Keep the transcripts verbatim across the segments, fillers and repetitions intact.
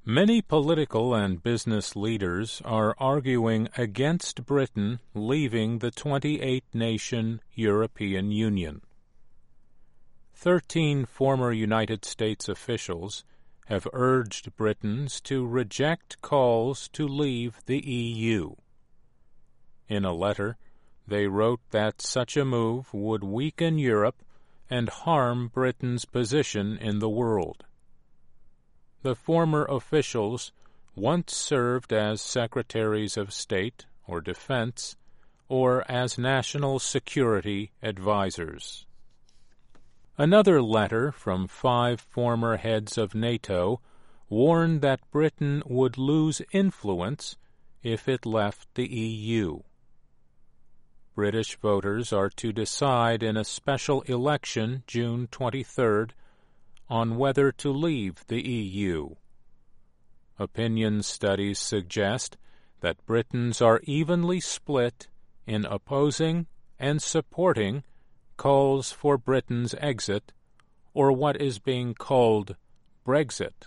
Many political and business leaders are arguing against Britain leaving the twenty-eight nation European Union. Thirteen former United States officials have urged Britons to reject calls to leave the E U. In a letter, they wrote that such a move would weaken Europe and harm Britain's position in the world. The former officials once served as Secretaries of State or Defense or as national security advisors. Another letter from five former heads of NATO warned that Britain would lose influence if it left the E U. British voters are to decide in a special election June twenty-third on whether to leave the E U. Opinion studies suggest that Britons are evenly split in opposing and supporting calls for Britain's exit, or what is being called Brexit.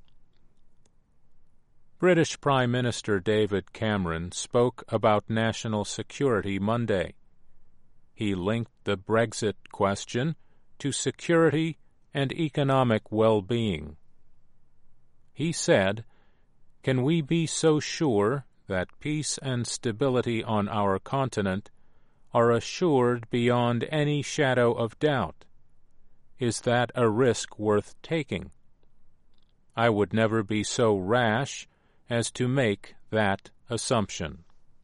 British Prime Minister David Cameron spoke about national security Monday. He linked the Brexit question to security and economic well-being. He said, "Can we be so sure that peace and stability on our continent are assured beyond any shadow of doubt? Is that a risk worth taking? I would never be so rash as to make that assumption."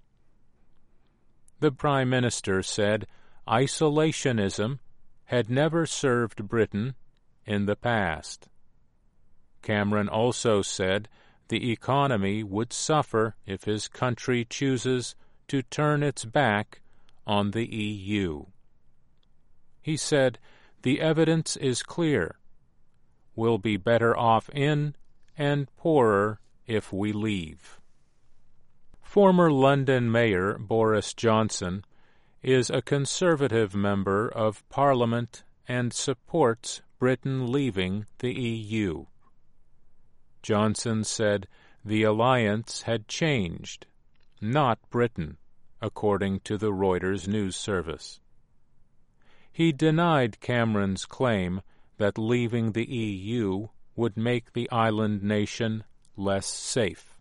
The Prime Minister said isolationism had never served Britain in the past. Cameron also said the economy would suffer if his country chooses to turn its back on the E U. He said, "The evidence is clear. We'll be better off in and poorer if we leave." Former London Mayor Boris Johnson is a Conservative member of Parliament and supports Britain leaving the E U. Johnson said the alliance had changed, not Britain, according to the Reuters news service. He denied Cameron's claim that leaving the E U would make the island nation less safe.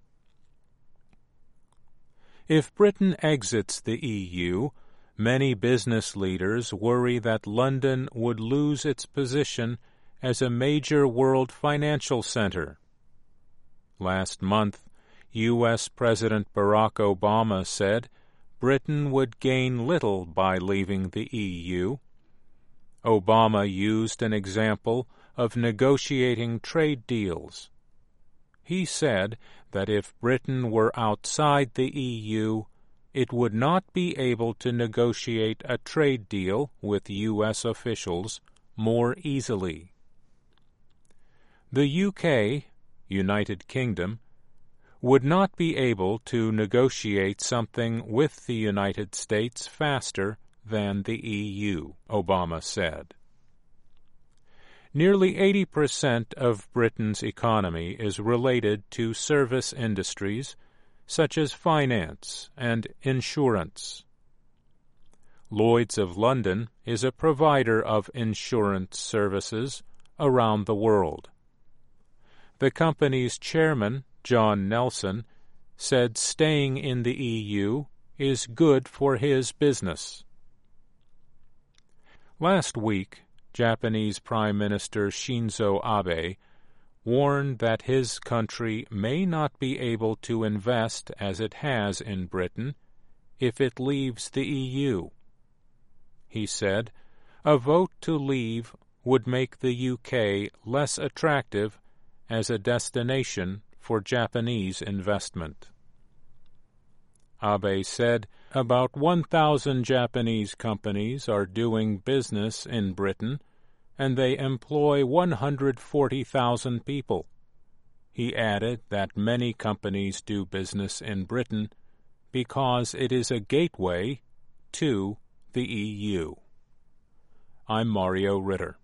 If Britain exits the E U, many business leaders worry that London would lose its position as a major world financial center. Last month, U S President Barack Obama said Britain would gain little by leaving the E U. Obama used an example of negotiating trade deals. He said that if Britain were outside the E U, it would not be able to negotiate a trade deal with U S officials more easily. The U K, United Kingdom, would not be able to negotiate something with the United States faster than the E U, Obama said. Nearly eighty percent of Britain's economy is related to service industries such as finance and insurance. Lloyd's of London is a provider of insurance services around the world. The company's chairman, John Nelson, said staying in the E U is good for his business. Last week, Japanese Prime Minister Shinzo Abe warned that his country may not be able to invest as it has in Britain if it leaves the E U. He said, "A vote to leave would make the U K less attractive as a destination for Japanese investment." Abe said about one thousand Japanese companies are doing business in Britain, and they employ one hundred forty thousand people. He added that many companies do business in Britain because it is a gateway to the E U. I'm Mario Ritter.